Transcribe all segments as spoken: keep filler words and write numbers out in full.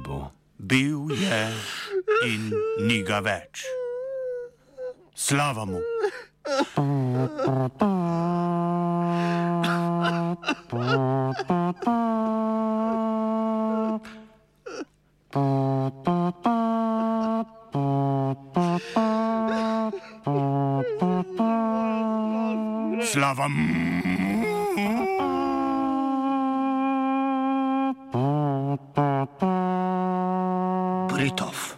bo. Bil je in ni ga več. Slava mu. Slava mu. Britov.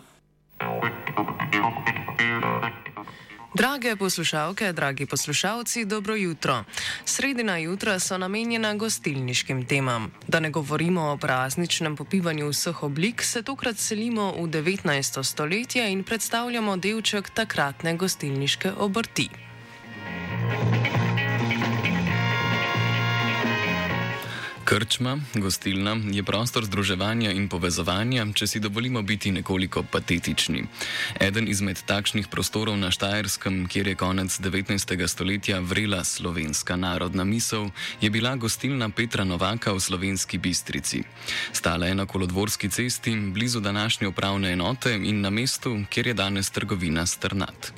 Drage poslušalke, dragi poslušalci, dobro jutro. Sredina jutra so namenjena gostilniškim temam. Da ne govorimo o prazničnem popivanju vseh oblik, se tokrat selimo v devetnajsto stoletje in predstavljamo delček takratne gostilniške obrti. Krčma, gostilna, je prostor združevanja in povezovanja, če si dovolimo biti nekoliko patetični. Eden izmed takšnih prostorov na Štajerskem, kjer je konec devetnajstega stoletja vrela slovenska narodna misel, je bila gostilna Petra Novaka v Slovenski Bistrici. Stala je na Kolodvorski cesti, blizu današnje upravne enote in na mestu, kjer je danes trgovina Strnad.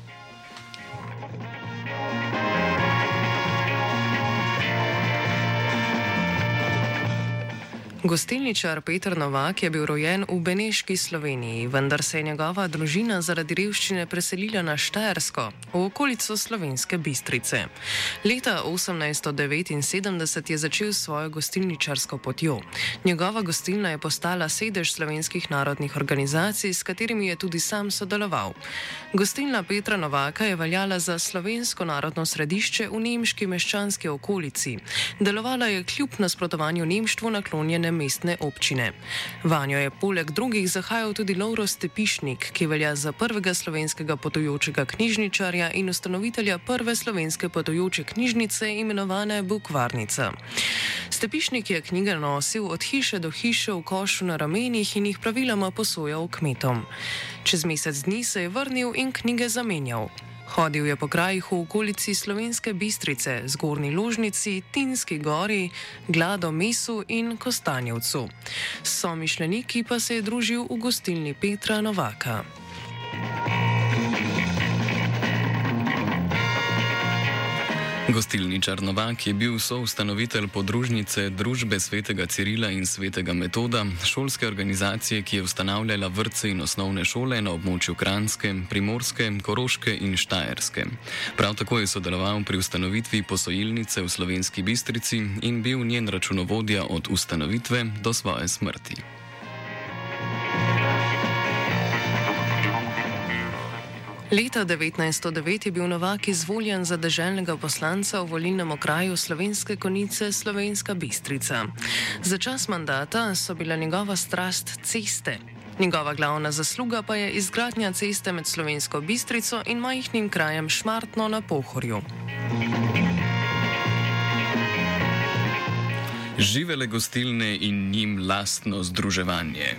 Gostilničar Peter Novak je bil rojen v Beneški Sloveniji, vendar se je njegova družina zaradi revščine preselila na Štajersko, v okolico Slovenske Bistrice. Leta osemnajststo devetinsedemdeset je začel svojo gostilničarsko potjo. Njegova gostilna je postala sedež slovenskih narodnih organizacij, s katerimi je tudi sam sodeloval. Gostilna Petra Novaka je veljala za slovensko narodno središče v nemški meščanski okolici. Delovala je kljub nasprotovanju nemštvu naklonjene mestne občine. Vanjo je poleg drugih zahajal tudi Lovro Stepišnik, ki velja za prvega slovenskega potujočega knjižničarja in ustanovitelja prve slovenske potujoče knjižnice imenovane Bukvarnica. Stepišnik je knjige nosil od hiše do hiše v košu na ramenih in jih praviloma posojal kmetom. Čez mesec dni se je vrnil in knjige zamenjal. Hodil je po krajih v okolici Slovenske Bistrice, Zgornji Ložnici, Tinski gori, Glado Mesu in Kostanjevcu. S somišljeniki pa se je družil v gostilni Petra Novaka. Gostilničar Novak je bil soustanovitelj podružnice Družbe svetega Cirila in svetega Metoda, šolske organizacije, ki je ustanavljala vrtce in osnovne šole na območju Kranjske, Primorske, Koroške in Štajerske. Prav tako je sodeloval pri ustanovitvi posojilnice v Slovenski Bistrici in bil njen računovodja od ustanovitve do svoje smrti. Leta devetnajststo devet je bil Novak izvoljen za deželnega poslanca v volilnem okraju Slovenske Konjice Slovenska Bistrica. Za čas mandata so bila njegova strast ceste. Njegova glavna zasluga pa je izgradnja ceste med Slovensko Bistrico in majhnim krajem Šmartno na Pohorju. Živele gostilne in njim lastno združevanje.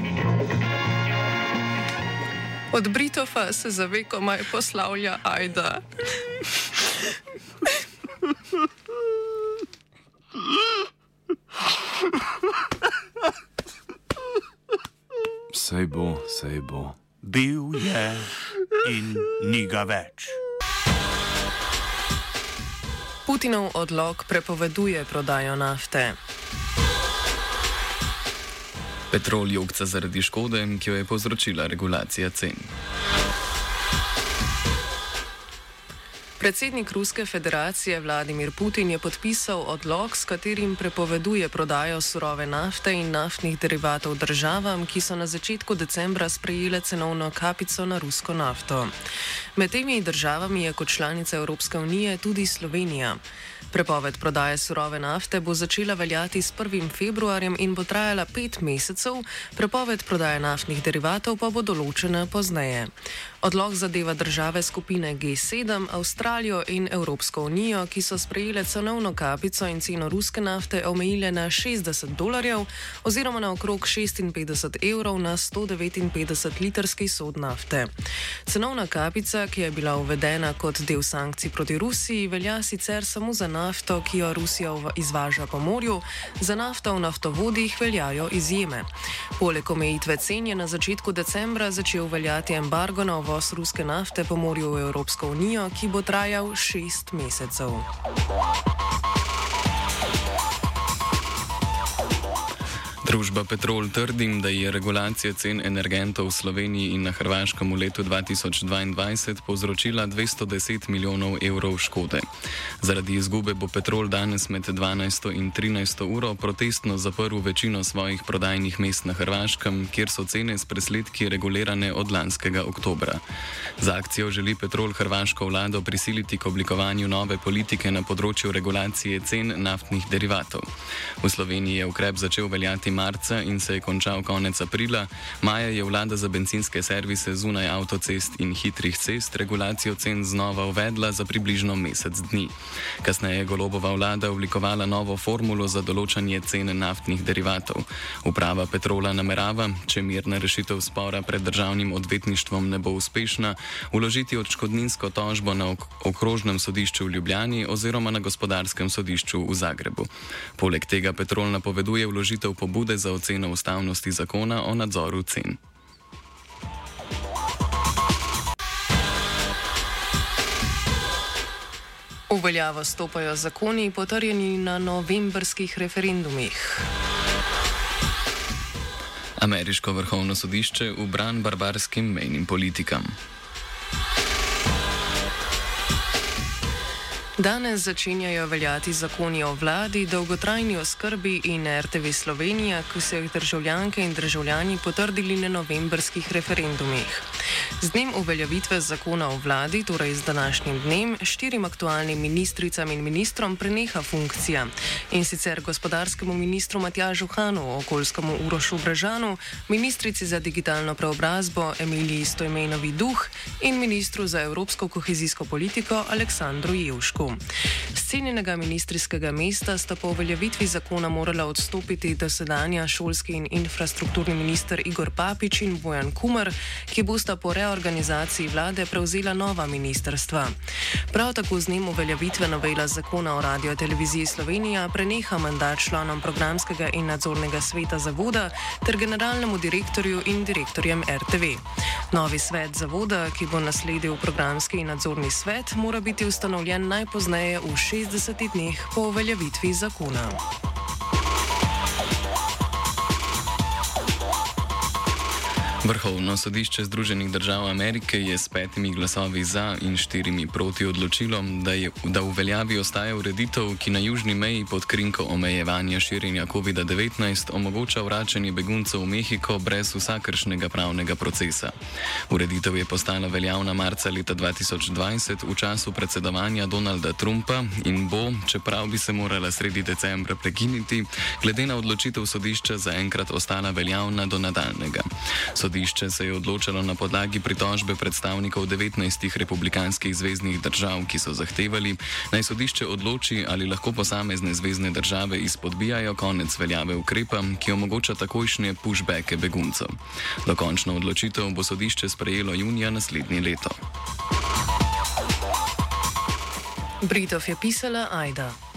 Od Britofa se za vekomaj poslavlja Ajda. Sej bo, sej bo. Bil je in ni ga več. Putinov odlok prepoveduje prodajo nafte. Petrol jokca zaradi škode, ki jo je povzročila regulacija cen. Predsednik Ruske federacije Vladimir Putin je podpisal odlok, s katerim prepoveduje prodajo surove nafte in naftnih derivatov državam, ki so na začetku decembra sprejele cenovno kapico na rusko nafto. Med temi državami je kot članica Evropske unije tudi Slovenija. Prepoved prodaje surove nafte bo začela veljati s prvim februarjem in bo trajala pet mesecev, prepoved prodaje naftnih derivatov pa bo določena pozneje. Odlog zadeva države skupine G sedem, Avstralijo in Evropsko unijo, ki so sprejele cenovno kapico in ceno ruske nafte omejile na šestdeset dolarjev oziroma na okrog šestinpetdeset evrov na sto devetinpetdeset litrski sod nafte. Cenovna kapica, ki je bila uvedena kot del sankcij proti Rusiji, velja sicer samo za nafto, ki jo Rusija izvaža po morju, za nafto v naftovodih veljajo izjeme. Poleg omejitve cen je na začetku decembra začel veljati embargo na uvoz ruske nafte po morju v Evropsko unijo, ki bo trajal šest mesecev. Družba Petrol trdi, da je regulacija cen energentov v Sloveniji in na Hrvaškem v letu dva tisoč dvaindvajset povzročila dvesto deset milijonov evrov škode. Zaradi izgube bo Petrol danes med dvanajsto in trinajsto uro protestno zaprl večino svojih prodajnih mest na Hrvaškem, kjer so cene s presledki regulirane od lanskega oktobra. Z akcijo želi Petrol hrvaško vlado prisiliti k oblikovanju nove politike na področju regulacije cen naftnih derivatov. V Sloveniji je ukrep začel veljati marca in se je končal konec aprila. Maja je vlada za bencinske servise zunaj avtocest in hitrih cest regulacijo cen znova uvedla za približno mesec dni. Kasneje je Golobova vlada oblikovala novo formulo za določanje cene naftnih derivatov. Uprava Petrola namerava, če mirna rešitev spora pred državnim odvetništvom ne bo uspešna, vložiti odškodninsko tožbo na ok- okrožnem sodišču v Ljubljani oziroma na gospodarskem sodišču v Zagrebu. Poleg tega Petrol napoveduje vložitev pobude za oceno ustavnosti zakona o nadzoru cen. V veljavo stopajo zakoni, potrjeni na novembrskih referendumih. Ameriško vrhovno sodišče v bran barbarskim mejnim politikam. Danes začenjajo veljati zakoni o vladi, dolgotrajni oskrbi in R T V Slovenija, ki so jih državljanke in državljani potrdili na novembrskih referendumih. Z dnem uveljavitve zakona o vladi, torej z današnjim dnem, štirim aktualnim ministricam in ministrom preneha funkcija. In sicer gospodarskemu ministru Matjažu Hanu, okoljskemu Urošu Brežanu, ministrici za digitalno preobrazbo Emiliji Stojmenovi Duh in ministru za evropsko kohezijsko politiko Aleksandru Jevšku. Z cenjenega ministrskega mesta sta po uveljavitvi zakona morala odstopiti dosedanja šolski in infrastrukturni minister Igor Papič in Bojan Kumer, ki bosta po reorganizaciji vlade prevzela nova ministrstva. Prav tako z dnem uveljavitve novela zakona o Radioteleviziji Slovenija preneha mandat članom programskega in nadzornega sveta zavoda ter generalnemu direktorju in direktorjem R T V. Novi svet zavoda, ki bo nasledil programski in nadzorni svet, mora biti ustanovljen najpozneje v šestdesetih dneh po uveljavitvi zakona. Vrhovno sodišče Združenih držav Amerike je s petimi glasovi za in štirimi proti odločilo, da, je, da v veljavi ostaja ureditev, ki na južni meji pod krinko omejevanja širjenja COVID devetnajst omogoča vračanje beguncev v Mehiko brez vsakršnega pravnega procesa. Ureditev je postala veljavna marca leta dva tisoč dvajset v času predsedovanja Donalda Trumpa in bo, čeprav bi se morala sredi decembra prekiniti, glede na odločitev sodišča zaenkrat ostala veljavna do nadaljnega. Sodišče se je odločalo na podlagi pritožbe predstavnikov devetnajstih republikanskih zveznih držav, ki so zahtevali, naj sodišče odloči, ali lahko posamezne zvezne države izpodbijajo konec veljave ukrepa, ki omogoča takojšnje pushbacke beguncev. Dokončno odločitev bo sodišče sprejelo junija naslednje leto. Britov je pisala Ajda.